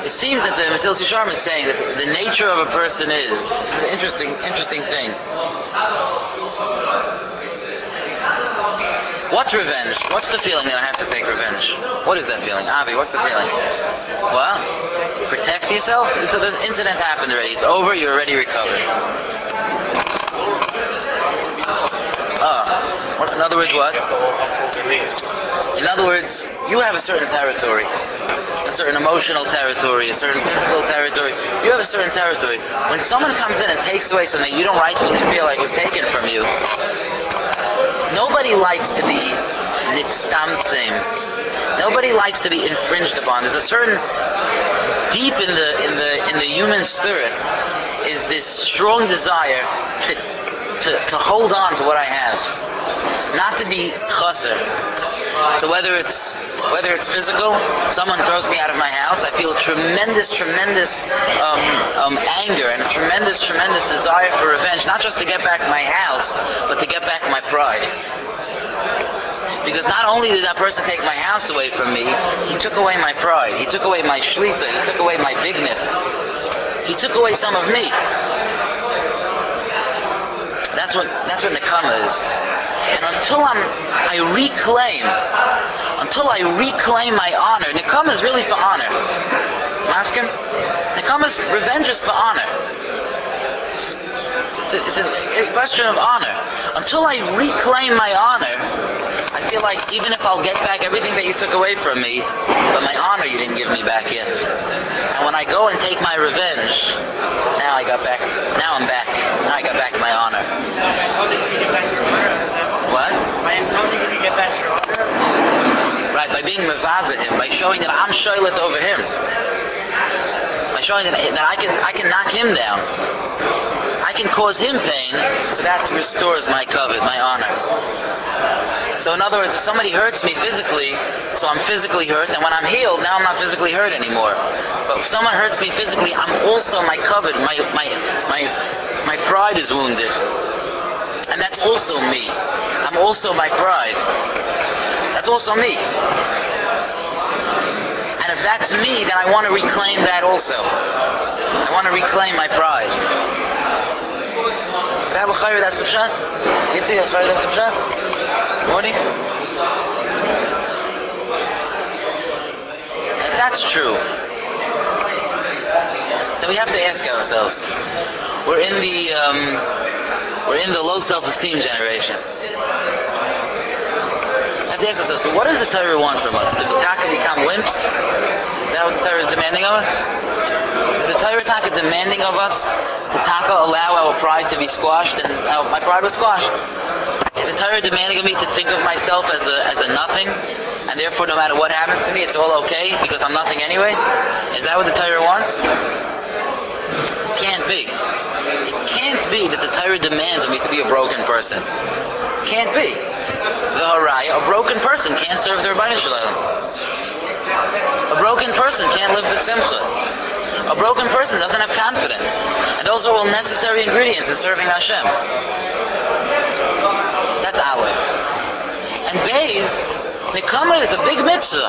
It seems that the Mesilas Yesharim is saying that the nature of a person is an interesting thing. What's revenge? What's the feeling that I have to take revenge? What is that feeling? Avi, what's the feeling? What? Protect yourself? So the incident happened already. It's over, you're already recovered. In other words, what? In other words, you have a certain territory. A certain emotional territory, a certain physical territory. You have a certain territory. When someone comes in and takes away something you don't rightfully feel like was taken from you, nobody likes to be nitztamtzim. Nobody likes to be infringed upon. There's a certain deep in the human spirit is this strong desire to hold on to what I have, not to be chaser. So whether it's physical, someone throws me out of my house, I feel a tremendous anger and a tremendous desire for revenge, not just to get back my house, but to get back my pride. Because not only did that person take my house away from me, he took away my pride, he took away my shlita, he took away my bigness, he took away some of me. That's what Nekama is. And until I reclaim my honor, Nekama is really for honor. Maskim? Nekama's revenge is for honor. It's a question of honor. Until I reclaim my honor, I feel like even if I'll get back everything that you took away from me, but my honor you didn't give me back yet. And when I go and take my revenge, now I got back my honor. What? Right, by being mevazeh him, by showing that I'm shoylet over him. By showing that I can knock him down. I can cause him pain, so that restores my kavod, my honor. So in other words, if somebody hurts me physically, so I'm physically hurt, and when I'm healed, now I'm not physically hurt anymore. But if someone hurts me physically, I'm also my kavod, my pride is wounded. And that's also me. I'm also my pride. That's also me. And if that's me, then I want to reclaim that also. I want to reclaim my pride. That's the pshat? Yitzhi, that's the pshat? Morty? If that's true, so we have to ask ourselves, we're in the low self-esteem generation. We have to ask ourselves, what does the Torah want from us? To become wimps? Is that what the Torah is demanding of us? Is the Torah demanding of us to allow our pride to be squashed? And my pride was squashed. Is the Torah demanding of me to think of myself as a nothing? And therefore no matter what happens to me, it's all okay because I'm nothing anyway? Is that what the Torah wants? It can't be. It can't be that the Torah demands of me to be a broken person. It can't be. The Haraya, a broken person can't serve the Rebbeinu Shalom. A broken person can't live b'simcha. A broken person doesn't have confidence. And those are all necessary ingredients in serving Hashem. That's Aleph. And Beis, Nikama is a big mitzvah.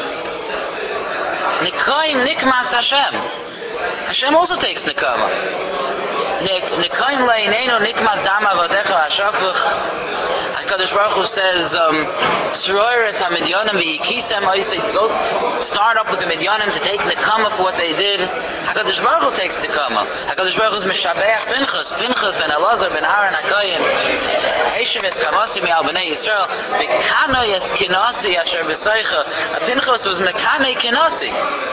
Nikaim nikmas Hashem. Hashem also takes Nikama. Nikaim le'inenu nikmas dama v'adecha ha'shafuch. HaKadosh Baruch Hu says, Sroiris ha-midyanim v'hikisem oisei, go start up with the midyanim to take Nekama for what they did. HaKadosh Baruch Hu takes Nekama. HaKadosh Baruch Hu is Meshabeach Pinchas ben Elazar ben Aaron HaKoyin, Heishem es chamasi mi'al b'nei Yisrael, v'kano yes kinasi asher b'soicha. Pinchas was mekane kinasi.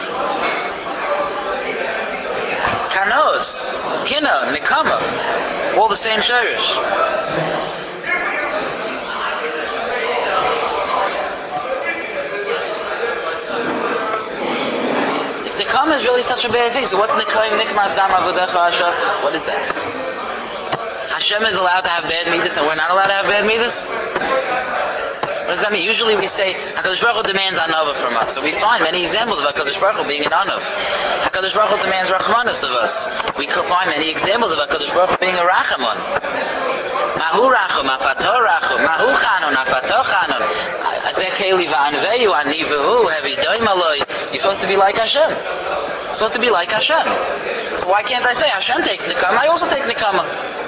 Kanos, Kina, Nekama, all the same shirish. Nekama is really such a bad thing. So what's Nekaim Nikmas Dam Avodecha Hashem? What is that? Hashem is allowed to have bad midas and we're not allowed to have bad midas? What does that mean? Usually we say HaKadosh Baruch Hu demands anava from us. So we find many examples of HaKadosh Baruch Hu being an anav. HaKadosh Baruch Hu demands rachmanis of us. We could find many examples of HaKadosh Baruch Hu being a rachamon. Mahu rachum, afato rachum, mahu chanon, afato chanon. Azeh keli va'anveyu, anivuhu, hevi doim aloi. You're supposed to be like Hashem. It's supposed to be like Hashem. So why can't I say Hashem takes Nikama? I also take Nikama.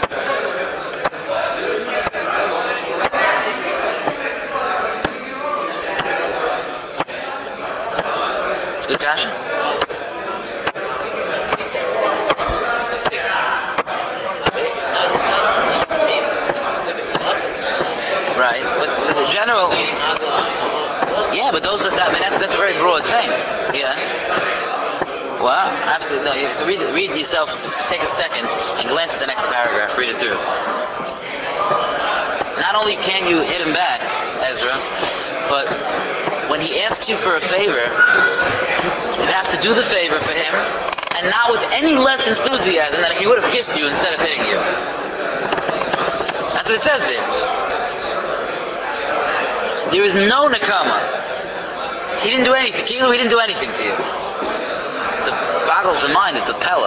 Good kasha? Right, but the general, yeah, but those are that's a very broad thing. Yeah. Well, absolutely. No, so read yourself. Take a second and glance at the next paragraph. Read it through. Not only can you hit him back, Ezra, but when he asks you for a favor, you have to do the favor for him, and not with any less enthusiasm than if he would have kissed you instead of hitting you. That's what it says there. There is no nakama. He didn't do anything. He didn't do anything to you. It boggles the mind. It's a pella.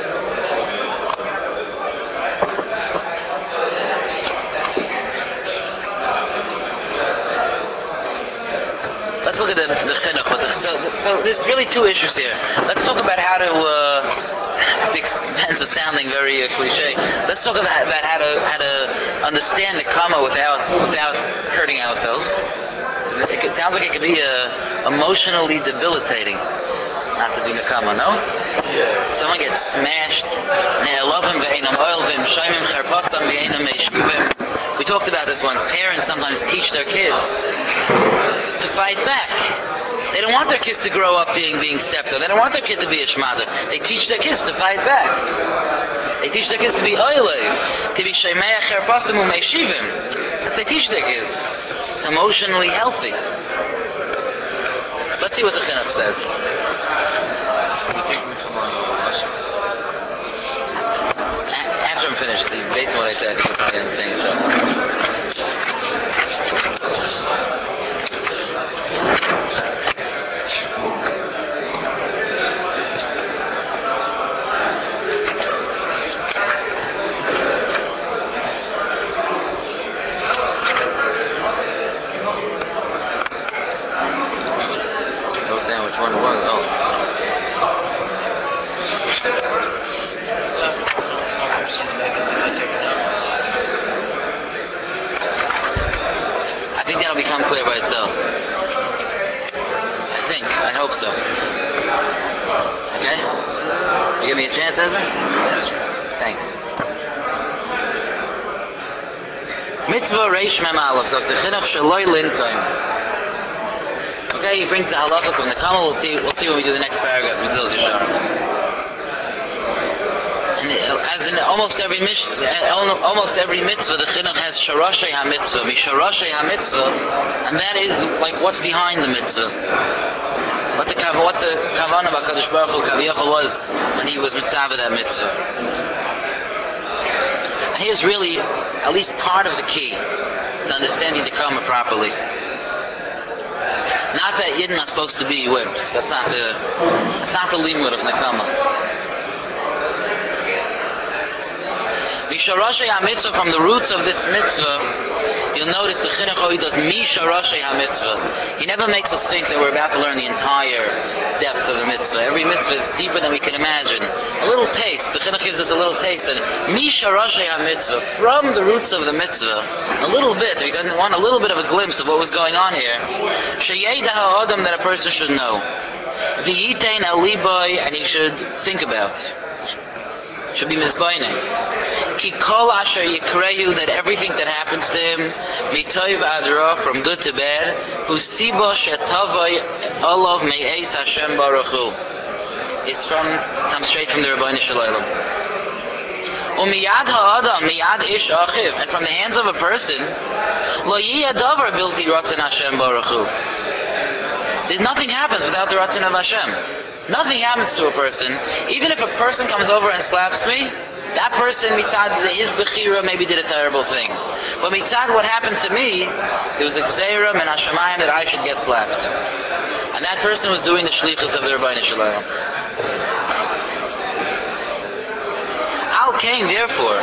Let's look at the chinuch. So there's really two issues here. Let's talk about how to. At the expense of sounding very cliche, let's talk about how to understand the kama without hurting ourselves. It sounds like it could be emotionally debilitating not to do nekama, no? Yeah. Someone gets smashed. We talked about this once. Parents sometimes teach their kids to fight back. They don't want their kids to grow up being stepped on. They don't want their kid to be a shmada. They teach their kids to fight back. They teach their kids to be oilev, to be shemeach cherpasim u'meishivim. They teach their kids. It's emotionally healthy. Let's see what the chinuch says. After I'm finished, based on what I said, I think you'll probably understand yourself. Which one it was? Oh. I think that'll become clear by itself. I hope so. Okay? You give me a chance, Ezra? Yes. Thanks. Mitzvah Reish Mem Aleph, sagt the Chinuch Shaloi Linkoim. Okay, he brings the halachas from the Kamal. We'll see when we do the next paragraph. Mizil's Yeshar. And as in almost every mitzvah, the chinuch has sharashei hamitzvah, misharashei hamitzvah, and that is like what's behind the mitzvah. What the kavanah of HaKadosh Baruch Hu Kaviyachol was when he was mitzvah that mitzvah. And here's really at least part of the key to understanding the Kama properly. Not that Yidden are supposed to be wimps. That's not the limud of Nekama. Misharashei HaMitzvah, from the roots of this mitzvah, you'll notice the Chinuch Hoi does Misharashei HaMitzvah. He never makes us think that we're about to learn the entire depth of the mitzvah. Every mitzvah is deeper than we can imagine. A little taste. The Chinuch gives us a little taste. And Misharashei HaMitzvah, from the roots of the mitzvah, a little bit, we want a little bit of a glimpse of what was going on here. Sheyeda ha'adam, that a person should know. V'yitein aliboy, and he should think about. Should be mizbayne. Ki kol asher yikrehu, that everything that happens to him, mitoiv adra, from good to bad, hu sibo shetavai olav me'eis Hashem Baruch Hu, comes straight from the Rebbeinu Shalom. Umiyad ha'adam, miyad ish achiv, and from the hands of a person, lo yiyah davar bilti ratzon Hashem Baruch Hu. There's nothing happens without the ratzon of Hashem. Nothing happens to a person. Even if a person comes over and slaps me, that person, mitzad, his bechira maybe did a terrible thing. But mitzad, what happened to me, there was a gzeira min hashamayim that I should get slapped. And that person was doing the shlichus of the Rebbeinu Shalom. Al kain, therefore,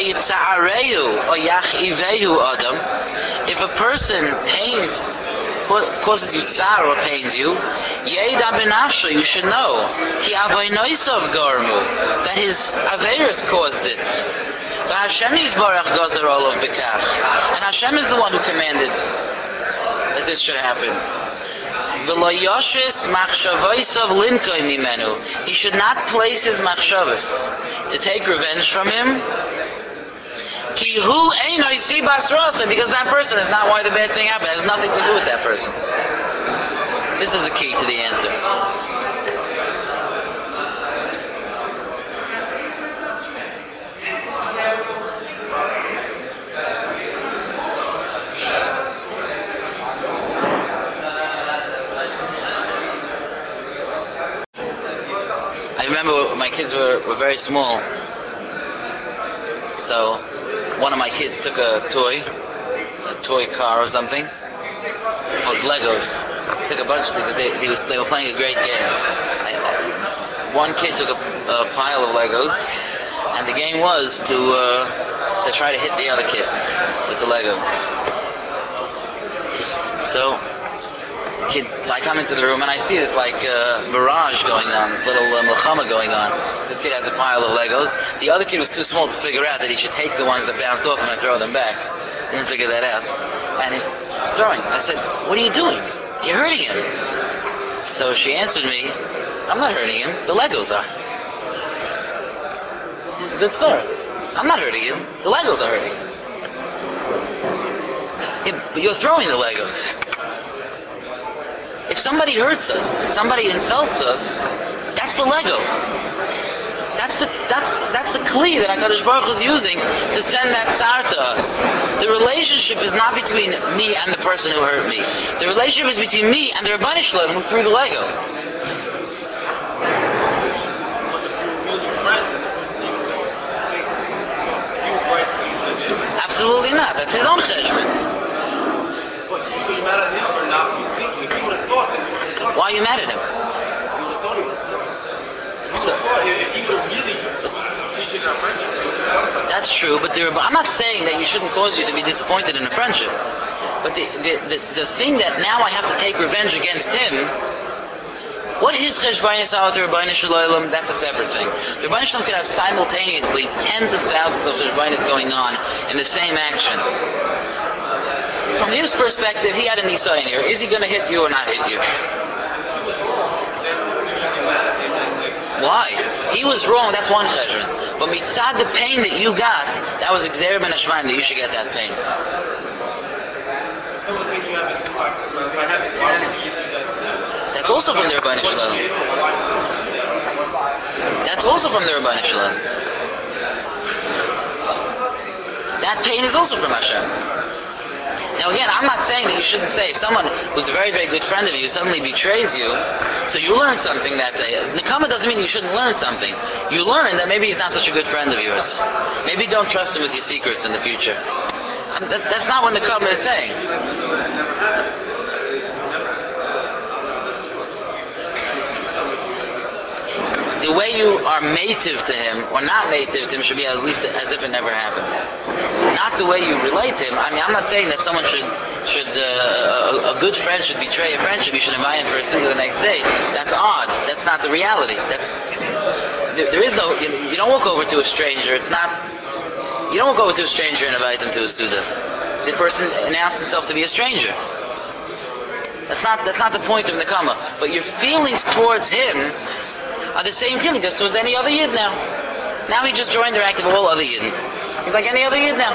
if a person pains causes you tsar or pains you, Yeida benafsho, you should know, ki avoinoisov gormu, that his aveiros caused it. Hashem Yisbarach Gazer Olav Bekach, and Hashem is the one who commanded that this should happen. V'lo yoshes machshavoisav linkoy mimenu. He should not place his machshavos to take revenge from him. Ki hu einoi sibas rasa, because that person is not why the bad thing happened. It has nothing to do with that person. This is the key to the answer. I remember when my kids were very small. So one of my kids took a toy car or something. It was Legos. Took a bunch of things because they were playing a great game. One kid took a pile of Legos, and the game was to try to hit the other kid with the Legos. So I come into the room and I see this mirage going on, this little milchama going on. This kid has a pile of Legos. The other kid was too small to figure out that he should take the ones that bounced off him and throw them back. He didn't figure that out. And he was throwing. So I said, "What are you doing? You're hurting him." So she answered me, "I'm not hurting him. The Legos are." It's a good story. I'm not hurting him. The Legos are hurting him. Yeah, but you're throwing the Legos. If somebody hurts us, somebody insults us, that's the Lego. That's the kli that HaKadosh Baruch Hu is using to send that tsar to us. The relationship is not between me and the person who hurt me. The relationship is between me and the Rebbeinu Shalom who threw the Lego. Absolutely not. That's his own cheshbon. Why are you mad at him? So, that's true, but I'm not saying that you shouldn't cause you to be disappointed in a friendship. But the thing that now I have to take revenge against him, what his cheshbonus are with the Rebbeinu Shalom, that's a separate thing. The Rebbeinu Shalom could have simultaneously tens of thousands of cheshbonus going on in the same action. From his perspective, he had a nisayon here. Is he going to hit you or not hit you? Why? He was wrong, that's one cheshbon. But mitzad, the pain that you got, that was Gzeira ben Hashmaim, that you should get that pain. That's also from the Rebbeinu Shalom. That's also from the Rebbeinu Shalom. That pain is also from Hashem. Now again, I'm not saying that you shouldn't say if someone who's a very, very good friend of you suddenly betrays you, so you learned something that day. Nekama doesn't mean you shouldn't learn something. You learn that maybe he's not such a good friend of yours. Maybe don't trust him with your secrets in the future. And that's not what Nekama is saying. The way you are mative to him or not mative to him should be at least as if it never happened. Not the way you relate to him. I mean, I'm not saying that someone a good friend should betray a friendship. You should invite him for a suda the next day. That's odd. That's not the reality. There is no. You don't walk over to a stranger. You don't walk over to a stranger and invite them to a suda. The person announced himself to be a stranger. That's not the point of Nekama. But your feelings towards him are the same feeling as towards any other Yid now. Now he just joined the rank of all other Yid. He's like any other Yid now.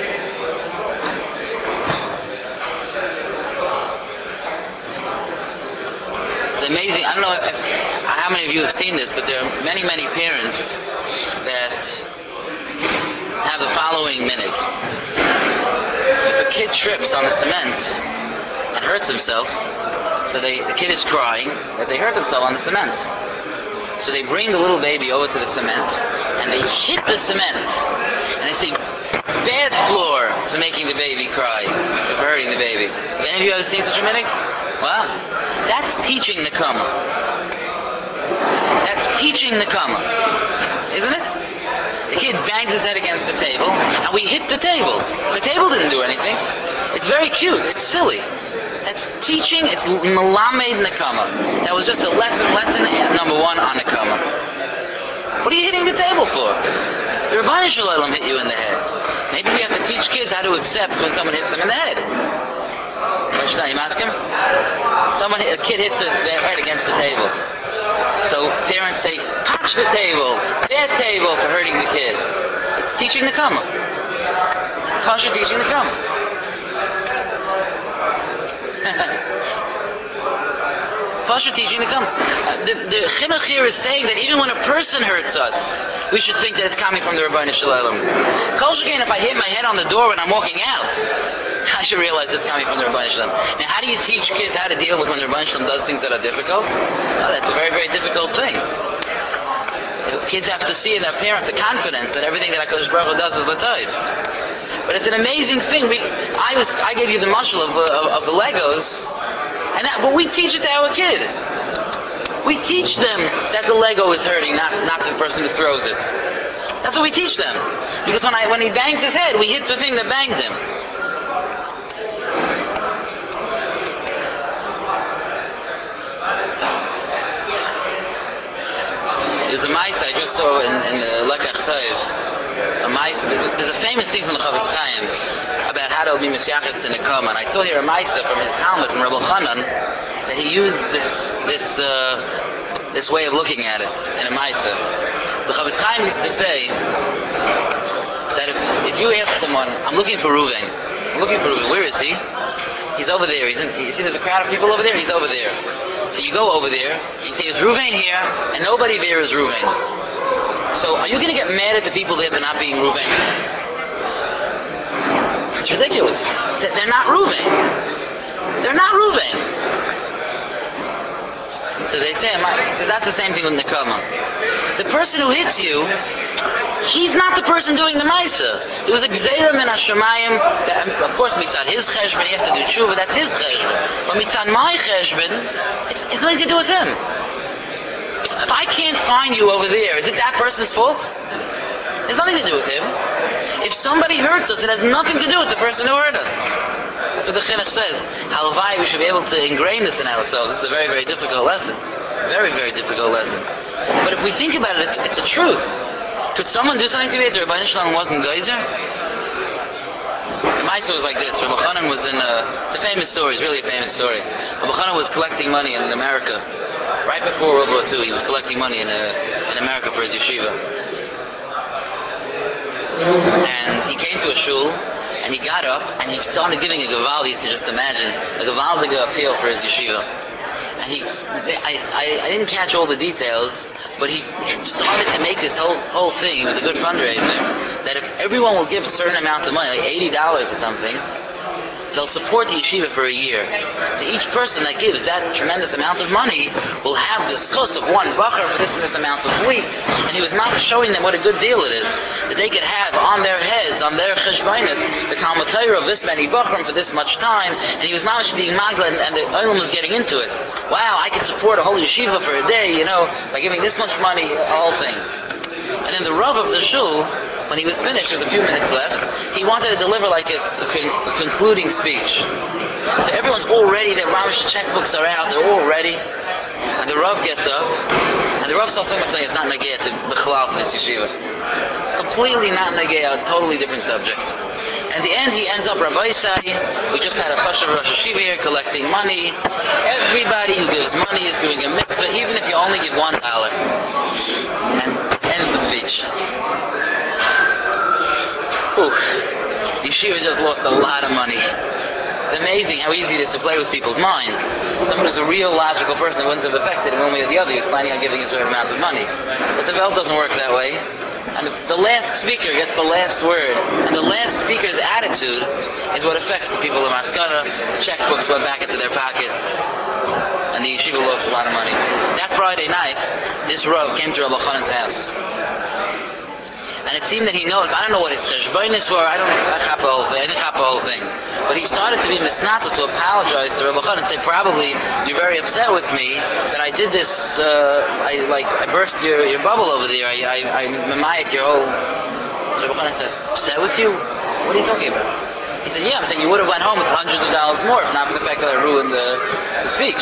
It's amazing. I don't know how many of you have seen this, but there are many, many parents that have the following minhag. If a kid trips on the cement and hurts himself, so the kid is crying that they hurt themselves on the cement. So they bring the little baby over to the cement, and they hit the cement, and they say, "Bad floor for making the baby cry, for hurting the baby." Have any of you ever seen such a minhag? Well, that's teaching Nekama. That's teaching Nekama, isn't it? The kid bangs his head against the table, and we hit the table. The table didn't do anything. It's very cute. It's silly. teaching, it's melamed nekama. That was just a lesson, and number one on nekama. What are you hitting the table for? The Rebbeinu Shalom hit you in the head. Maybe we have to teach kids how to accept when someone hits them in the head. You ask him? A kid hits their head against the table. So parents say, touch the table, bad table for hurting the kid. It's teaching the Kama. Kosher teaching the Kama. Pasha teaching the Kama. The chinuch here is saying that even when a person hurts us, we should think that it's coming from the Rebbeinu Shalom. Kol shekain, if I hit my head on the door when I'm walking out, I should realize it's coming from the Rebbeinu Shalom. Now, how do you teach kids how to deal with when the Rebbeinu Shalom does things that are difficult? Well, that's a very, very difficult thing. Kids have to see in their parents a confidence that everything that HaKadosh Baruch Hu does is l'tov. But it's an amazing thing. I gave you the mashal of the Legos, but we teach it to our kid. We teach them that the Lego is hurting, not the person who throws it. That's what we teach them. Because when he bangs his head, we hit the thing that banged him. There's a mice I just saw in the Lekach Tov. A mice. There's a famous thing from the Chavetz Chaim about how to be Mesiachas to Nekama. And I saw here a mice from his Talmud from Rabbi Chanan that he used this way of looking at it in a mice. The Chavetz Chaim used to say that if you ask someone, I'm looking for Reuven. Where is he? He's over there. You see there's a crowd of people over there? He's over there. So you go over there, you say, is Reuven here? And nobody there is Reuven. So are you going to get mad at the people there for not being Reuven? It's ridiculous. They're not Reuven. They're not Reuven. So they say, that's the same thing with Nekama. The person who hits you, he's not the person doing the Maisa. There was a Gzeira min Hashamayim that, of course, mitzad his cheshbon, he has to do tshuva, that's his cheshbon. But mitzad my cheshbon, it's nothing to do with him. If I can't find you over there, is it that person's fault? It's nothing to do with him. If somebody hurts us, it has nothing to do with the person who hurt us. That's what the chinuch says. Halvai, we should be able to ingrain this in ourselves. This is a very, very difficult lesson. Very, very difficult lesson. But if we think about it, it's a truth. Could someone do something to me that the Rebbeinu Shalom wasn't geyser? The Maisa was like this. Rabbi Chanan was it's a famous story, it's really a famous story. Rabbi Chanan was collecting money in America. Right before World War II, he was collecting money in America for his yeshiva. And he came to a shul, and he got up, and he started giving a gavaldi, you can just imagine, a gavaldiga appeal for his yeshiva. And I didn't catch all the details, but he started to make this whole thing. He was a good fundraiser. That if everyone will give a certain amount of money, like $80 or something, they'll support the yeshiva for a year. So each person that gives that tremendous amount of money will have this chus of one bacher for this and this amount of weeks. And he was not showing them what a good deal it is. That they could have on their heads, on their cheshbainis, the Talmud Torah of this many bachrim for this much time. And he was mamish being magla, and the olim was getting into it. Wow, I could support a whole yeshiva for a day, by giving this much money, a whole thing. And then the Rav of the shul, when he was finished, there's a few minutes left, he wanted to deliver like a concluding speech. So everyone's all ready, their Ramish checkbooks are out, they're all ready. And the Rav gets up, and the Rav saw someone saying it's not Nagaya to Bechalal from his yeshiva. Completely not Nagaya, a totally different subject. And at the end, he ends up, Rabbi Isai, we just had a Chashav Rosh Hashiva here collecting money. Everybody who gives money is doing a mitzvah, even if you only give $1. And ends the speech. Yeshiva just lost a lot of money. It's amazing how easy it is to play with people's minds. Someone who's a real logical person wouldn't have affected him one way or the other. He was planning on giving a certain amount of money. But the Velt doesn't work that way. And the last speaker gets the last word. And the last speaker's attitude is what affects the people of Maskana. The checkbooks went back into their pockets. And the yeshiva lost a lot of money. That Friday night, this Rav came to Rabbi Chanan's house. And it seemed that he knows, I don't know what his cheshbainis were, I didn't chap the whole thing. But he started to be misnatzel, to apologize to Rabbi Chanan and say, probably you're very upset with me that I did this, I burst your bubble over there, I mamayat your whole... So Rabbi Chanan said, upset with you? What are you talking about? He said, yeah, I'm saying you would have went home with hundreds of dollars more if not for the fact that I ruined the speech.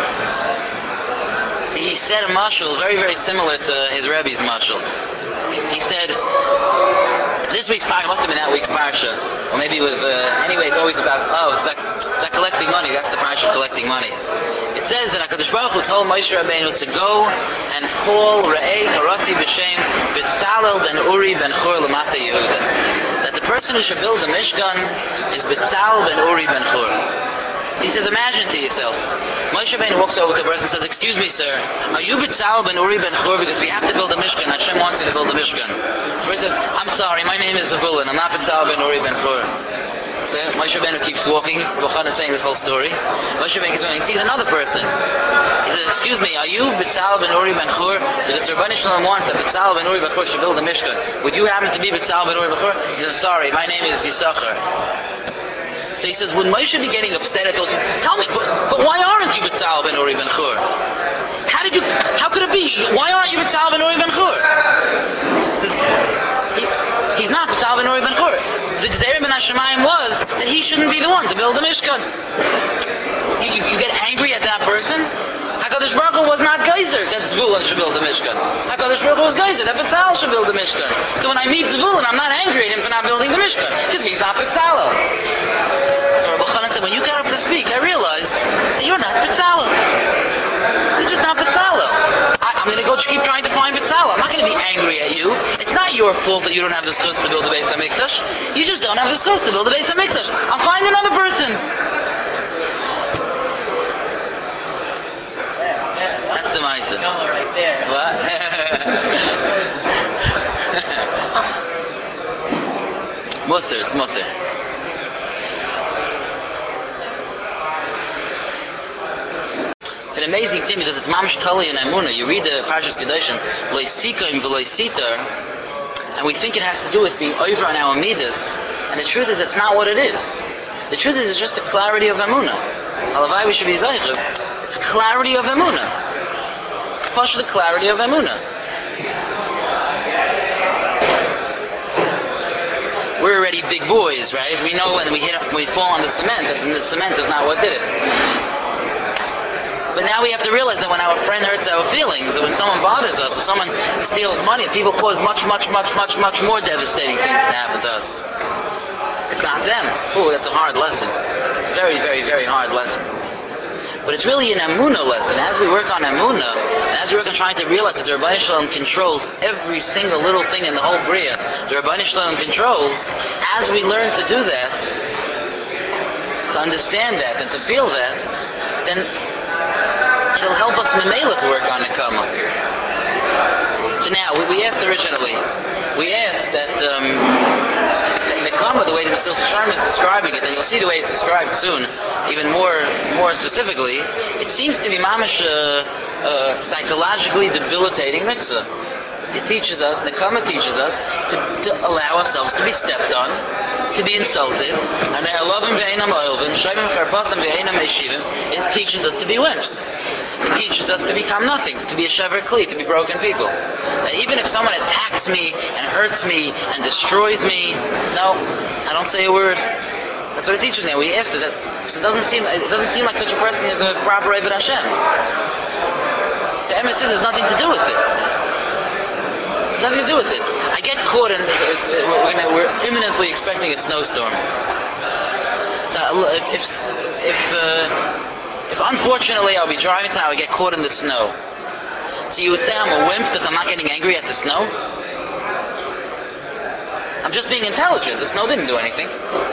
See, he said a mashal very, very similar to his Rebbe's mashal. He said, this week's parsha must have been that week's parsha, or maybe it was. Anyway, it's always about collecting money. That's the parsha, collecting money. It says that Hakadosh Baruch Hu told Moshe Rabbeinu to go and call Re'ei Karasi b'Shem B'Tzalel ben Uri ben Chur Lamata Yehuda. That the person who should build the Mishkan is B'Tzalel ben Uri ben Chur. So he says, imagine to yourself, Moshe Rabbeinu walks over to a person and says, excuse me, sir, are you B'Tzalel ben Uri ben Chur? Because we have to build a Mishkan. Hashem wants you to build a Mishkan. So he says, I'm sorry, my name is Zavulun. I'm not B'Tzalel ben Uri ben Chur. So Moshe Rabbeinu keeps walking. Rabbi is saying this whole story. Moshe Rabbeinu keeps walking. He sees another person. He says, excuse me, are you B'Tzalel ben Uri ben Chur? Because Rabbi Shalom wants that B'Tzalel ben Uri ben Chur should build a Mishkan. Would you happen to be B'Tzalel ben Uri ben Chur? He says, I'm sorry, my name is Yisachar. So he says, would Moshe be getting upset at those people? Tell me, but why aren't you B'Tzalel ben Uri ben Chur? How could it be? Why aren't you B'Tzalel ben Uri ben Chur? He says, he's not B'Tzalel ben Uri ben Chur. The Gzeira ben Hashemayim was that he shouldn't be the one to build the Mishkan. You get angry at that person? HaKadosh Baruch Hu was not Geyser that Zvulun should build the Mishkan. HaKadosh Baruch Hu was Geyser that B'Tzalel should build the Mishkan. So when I meet Zvulun, I'm not angry at him for not building the Mishkan, because he's not B'Tzalel. So Rabbi Chanan said, when you got up to speak, I realized that you're not B'Tzalel. You're just not B'Tzalel. I'm going to go keep trying to find B'Tzalel. I'm not going to be angry at you. It's not your fault that you don't have the schus to build the Beis HaMikdash. You just don't have the schus to build the Beis HaMikdash. I'll find another person. That's the Maisa. Right there. What? Musser, it's Musser. It's an amazing thing because it's Mamish Tali and Emunah. You read the Parshas Kedoshim, Lo Yisikaim v'lo Yisitar, and we think it has to do with being over on our midas, and the truth is it's not what it is. The truth is it's just the clarity of Emunah. Halavai we should be Zaychah. It's clarity of Emunah. It's partially the clarity of Emunah. We're already big boys, right? We know when we fall on the cement that the cement is not what did it. But now we have to realize that when our friend hurts our feelings, or when someone bothers us, or someone steals money, people cause much more devastating things to happen to us. It's not them. Oh, that's a hard lesson. It's a very, very, very hard lesson. But it's really an Emunah lesson. As we work on Emunah, and as we work on trying to realize that the Rabbeinu Shalom controls every single little thing in the whole Bria, the Rabbeinu Shalom controls, as we learn to do that, to understand that, and to feel that, then it'll help us Memela to work on Nekama. So now, we asked originally, we asked that Nekama, the way the Mesilas Yesharim is describing it, and you'll see the way it's described soon, even more specifically, it seems to be mamash psychologically debilitating mitzvah. It teaches us, Nekama teaches us, to allow ourselves to be stepped on, to be insulted. It teaches us to be wimps. It teaches us to become nothing, to be a shever kli, to be broken people. That even if someone attacks me and hurts me and destroys me, no, I don't say a word. That's what it teaches me. We asked it. So it doesn't seem like such a person is a proper Eved Hashem. The emes is, there's nothing to do with it. Nothing to do with it. I get caught in this. We're imminently expecting a snowstorm. So if unfortunately I'll be driving tonight, I would get caught in the snow. So you would say I'm a wimp because I'm not getting angry at the snow? I'm just being intelligent. The snow didn't do anything.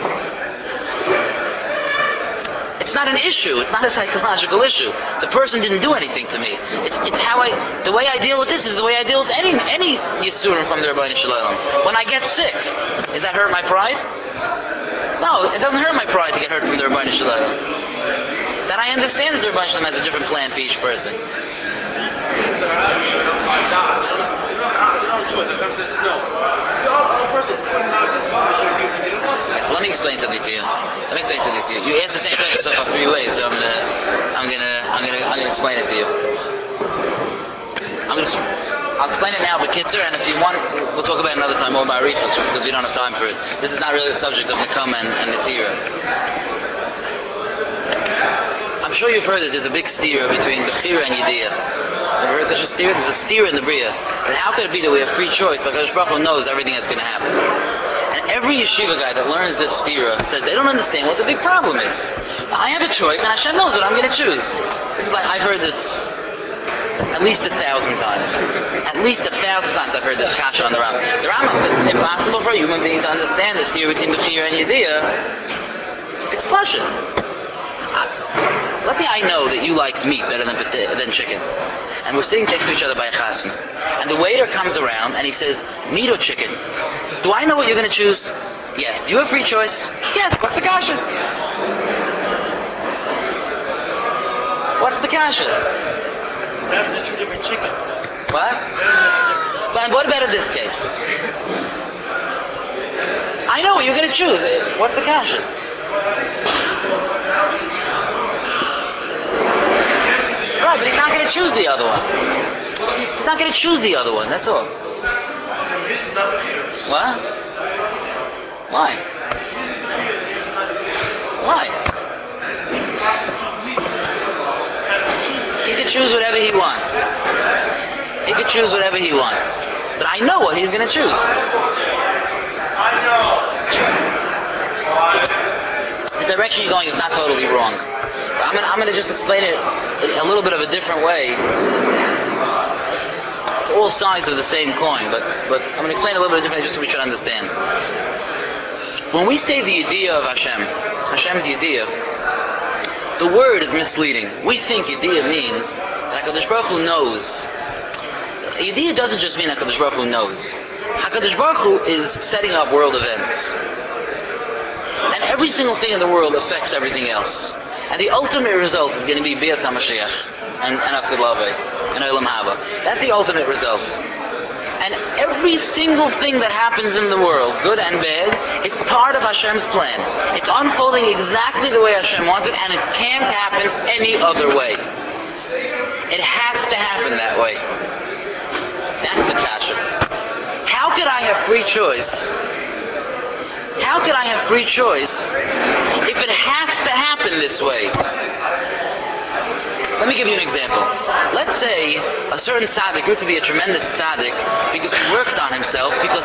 It's not an issue. It's not a psychological issue. The person didn't do anything to me. It's how the way I deal with this is the way I deal with any Yisurim from the Rabbeinu Shalom. When I get sick, does that hurt my pride? No, it doesn't hurt my pride to get hurt from the Rabbeinu Shalom. That I understand that the Rabbeinu Shalom has a different plan for each person. So let me explain something to you. You asked the same question so far 3 ways, so I'm gonna explain it to you. I'll explain it now, but Kitzer, and if you want, we'll talk about it another time, more about Arichas, because we don't have time for it. This is not really the subject of Nekama and Netira. I'm sure you've heard that there's a big steer between Bechira and Yediyah. Ever heard such a steer? There's a steer in the Bria. And how could it be that we have free choice? Because Baruch Hu knows everything that's going to happen. And every yeshiva guy that learns this steer says they don't understand what the big problem is. I have a choice, and Hashem knows what I'm going to choose. This is like, I've heard this at least 1,000 times. At least 1,000 times I've heard this kasha on the Rambam. The Rambam says it's impossible for a human being to understand the steer between Bechira and Yediyah. It's pashut. Let's say I know that you like meat better than chicken. And we're sitting next to each other by a chassan. And the waiter comes around and he says, meat or chicken? Do I know what you're going to choose? Yes. Do you have free choice? Yes. What's the kasha? What's the kasha? Better than 2 different chickens. What? And what about in this case? I know what you're going to choose. What's the kasha? Right, but he's not going to choose the other one. He's not going to choose the other one, that's all. What? Why? Why? He can choose whatever he wants. He can choose whatever he wants. But I know what he's going to choose. The direction you're going is not totally wrong. But I'm going to just explain it in a little bit of a different way. It's all sides of the same coin, but I'm going to explain it a little bit differently just so we should understand. When we say the idea of Hashem's idea, the word is misleading. We think idea means that HaKadosh Baruch Hu knows. Idea doesn't just mean HaKadosh Baruch Hu knows. HaKadosh Baruch Hu is setting up world events. And every single thing in the world affects everything else. And the ultimate result is going to be Bias HaMashiach and Asid Lavei and Olam Haba. That's the ultimate result. And every single thing that happens in the world, good and bad, is part of Hashem's plan. It's unfolding exactly the way Hashem wants it, and it can't happen any other way. It has to happen that way. That's the kasha. How could I have free choice? How could I have free choice if it has to happen this way? Let me give you an example. Let's say a certain tzaddik grew to be a tremendous tzaddik because he worked on himself not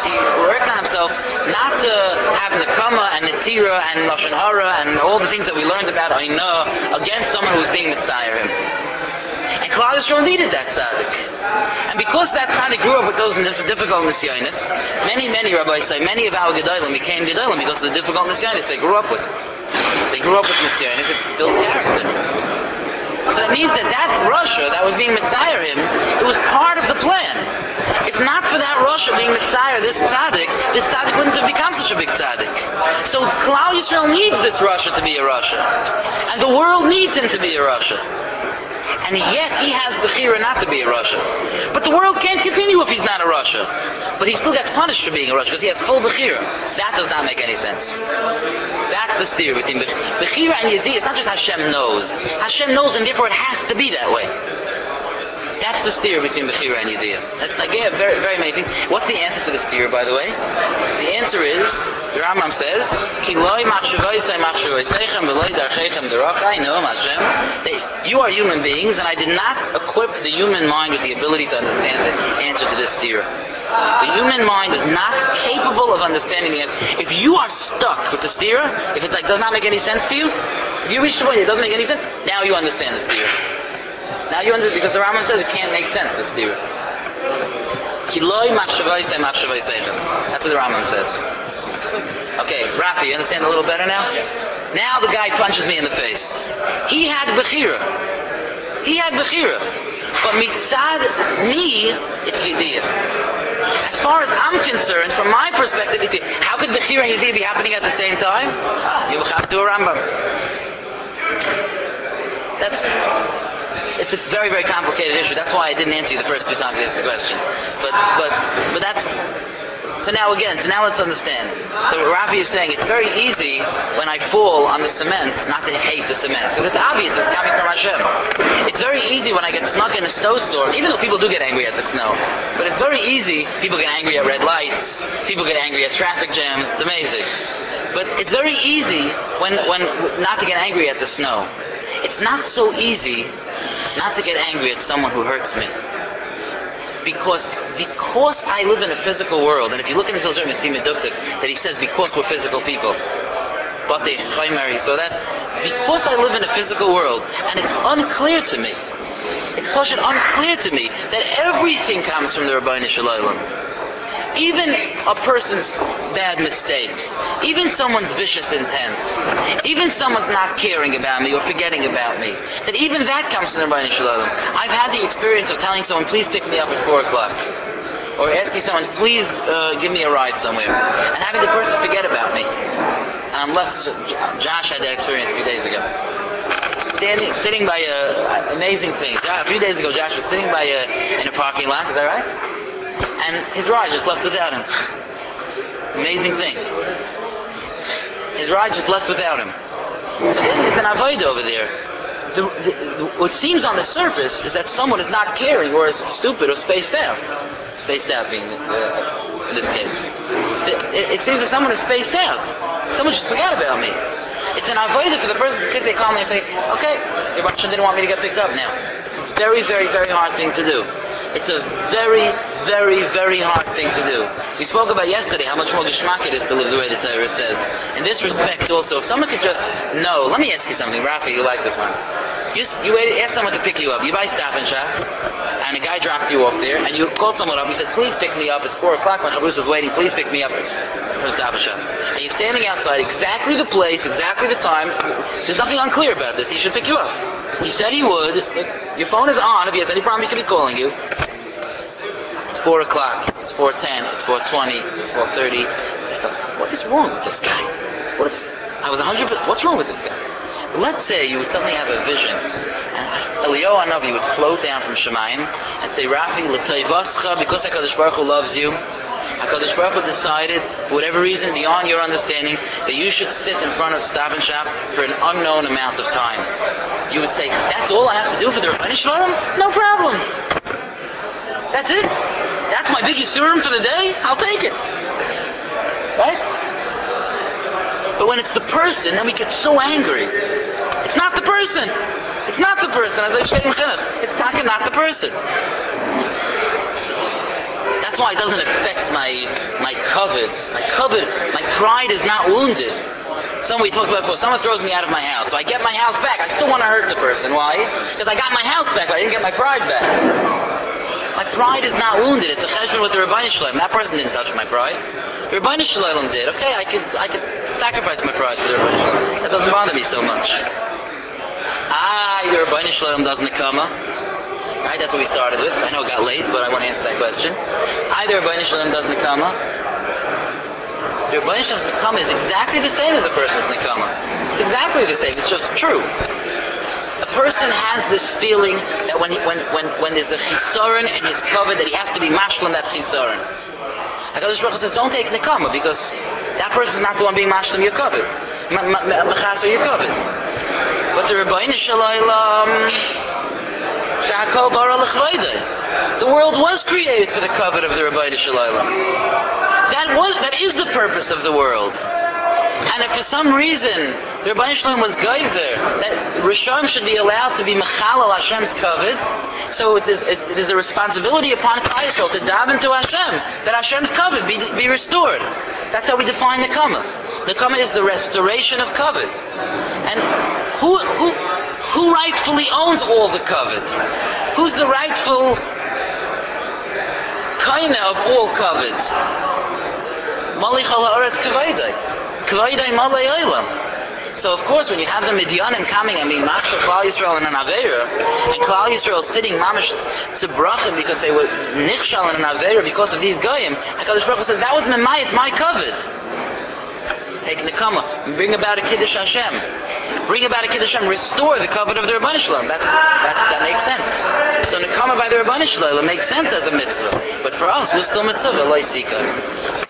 to have nekama and netira and lashon hara and all the things that we learned about Ainah against someone who was being mitzayer him. And Klal Yisrael needed that tzaddik. And because that tzaddik grew up with those difficult nisyonis, many rabbis say, many of our gedolim became gedolim because of the difficult nisyonis they grew up with. They grew up with nisyonis, it builds character. So that means that Russia that was being mitzayer him, it was part of the plan. If not for that Russia being mitzayer this tzaddik wouldn't have become such a big tzaddik. So Klal Yisrael needs this Russia to be a Russia. And the world needs him to be a Russia. And yet he has Bechira not to be a Russia. But the world can't continue if he's not a Russia. But he still gets punished for being a Russia because he has full Bechira. That does not make any sense. That's the steer between Bechira and Yediyah. It's not just Hashem knows. Hashem knows and therefore it has to be that way. That's the steer between Bechira and Yediyah. That's like, yeah, very, very many things. What's the answer to the steer, by the way? The answer is, the Rambam says, Ki loi machshavosei machshavosechem v'loi darchechem derachai noam Hashem. You are human beings, and I did not equip the human mind with the ability to understand the answer to this steer. The human mind is not capable of understanding the answer. If you are stuck with the steer, if it does not make any sense to you, if you reach the point it doesn't make any sense, now you understand the steer. Now you understand, because the Rambam says it can't make sense, this steer. Ki loi machshavosei machshavosechem. That's what the Rambam says. Okay, Rafi, you understand a little better now? Now the guy punches me in the face. He had Bechira. But mitzad me, it's Yediyah. As far as I'm concerned, from my perspective, it's how could Bechira and Yediyah be happening at the same time? You have to do a Rambam. It's a very, very complicated issue. That's why I didn't answer you the first 2 times you asked the question. But that's So now let's understand. So Rafi is saying it's very easy when I fall on the cement not to hate the cement, because it's obvious it's coming from Hashem. It's very easy when I get snuck in a snowstorm, even though people do get angry at the snow, but it's very easy, people get angry at red lights, people get angry at traffic jams, it's amazing. But it's very easy when not to get angry at the snow. It's not so easy not to get angry at someone who hurts me. Because I live in a physical world, and if you look in the Zilzer Mesim Meduktik, that he says because we're physical people. But they Chaymer, so that because I live in a physical world, and it's unclear to me, it's unclear to me that everything comes from the Rabbeinu Shalom. Even a person's bad mistake, even someone's vicious intent, even someone's not caring about me or forgetting about me, that even that comes from the Rabbeinu Shalom. I've had the experience of telling someone, please pick me up at 4 o'clock. Or asking someone, please give me a ride somewhere. And having the person forget about me. And I'm left, Josh had that experience a few days ago. Sitting by amazing thing. A few days ago, Josh was sitting in a parking lot, is that right? And his ride just left without him. Amazing thing. His ride just left without him. So there's an avoid over there. What seems on the surface is that someone is not caring or is stupid or spaced out. Spaced out being in this case. It seems that someone is spaced out. Someone just forgot about me. It's an avoid for the person to sit there calmly and say, okay, your Baruch didn't want me to get picked up now. It's a very, very, very hard thing to do. It's a very, very, very hard thing to do. We spoke about yesterday how much more geschmack it is to live the way the Torah says. In this respect also, if someone could just know, let me ask you something, Rafi, you like this one. You ask someone to pick you up. You buy Stop and Shop, and a guy dropped you off there, and you called someone up, you said, please pick me up, it's 4 o'clock, my Chabrusa is waiting, please pick me up for Stop and Shop. And you're standing outside, exactly the place, exactly the time, there's nothing unclear about this, he should pick you up. He said he would. Your phone is on. If he has any problem, he could be calling you. It's 4 o'clock. It's 4:10. It's 4:20. It's 4:30. What is wrong with this guy? I was 100%. What's wrong with this guy? Let's say you would suddenly have a vision, and Eliyahu Hanavi would float down from Shemayim and say, Rafi, l'tayvascha, because HaKadosh Baruch Hu loves you, HaKadosh Baruch Hu decided, for whatever reason beyond your understanding, that you should sit in front of Stop and Shop for an unknown amount of time. You would say, that's all I have to do for the Rebbeinu Shalom? No problem. That's it. That's my big yisurim for the day. I'll take it. Right? But when it's the person, then we get so angry. It's not the person. It's not the person. As I said in Chinuch, it's talking not the person. That's why it doesn't affect my kavod. My pride is not wounded. Somebody talks about before, someone throws me out of my house, so I get my house back. I still want to hurt the person. Why? Because I got my house back, but I didn't get my pride back. My pride is not wounded. It's a cheshbon with the Rebbeinu Shalom. That person didn't touch my pride. The Rebbeinu Shalom did. Okay, I could sacrifice my pride for the Rebbeinu Shalom. That doesn't bother me so much. The Rebbeinu Shalom doesn't come. Right, that's what we started with. I know it got late, but I want to answer that question. The Rebbeinu Shalom doesn't come. The Rebbeinu Shalom's nekama is exactly the same as the person's nekama. It's exactly the same. It's just true. A person has this feeling that when there's a chisaron in his kavod, that he has to be mashlim that chisaron. HaKadosh Baruch Hu says, don't take nekama, because that person is not the one being mashlim your kavod. Mechas or your kavod. But the Rebbeinu Shalom, Sha'akol bara l'chvayday. The world was created for the kavod of the Rebbeinu Shalom. That is the purpose of the world. And if for some reason the Rebbeinu Shalom was geyser that Rishon should be allowed to be mechalal Hashem's kavod, so it is a responsibility upon Klal Yisrael to daven to Hashem that Hashem's kavod be restored. That's how we define nekama. Nekama is the restoration of kavod. And who rightfully owns all the kavod? Who's the rightful kaina of all kavod? Malich ha'aretz kavayday. Kavayday malay olam. So of course, when you have the Midyanim coming and being machshel Klal Yisrael in an Aveira, and Klal Yisrael sitting mamash to brachim because they were nichshal in an Aveira because of these goyim, HaKadosh Baruch Hu says, that was memayit, my kavod. Take nekama, bring about a kiddush Hashem. Bring about a kiddush Hashem, restore the kavod of the Rebbeinu Shalom. That makes sense. So nekama by the Rebbeinu Shalom makes sense as a mitzvah. But for us, we're still mitzvah, loy sika.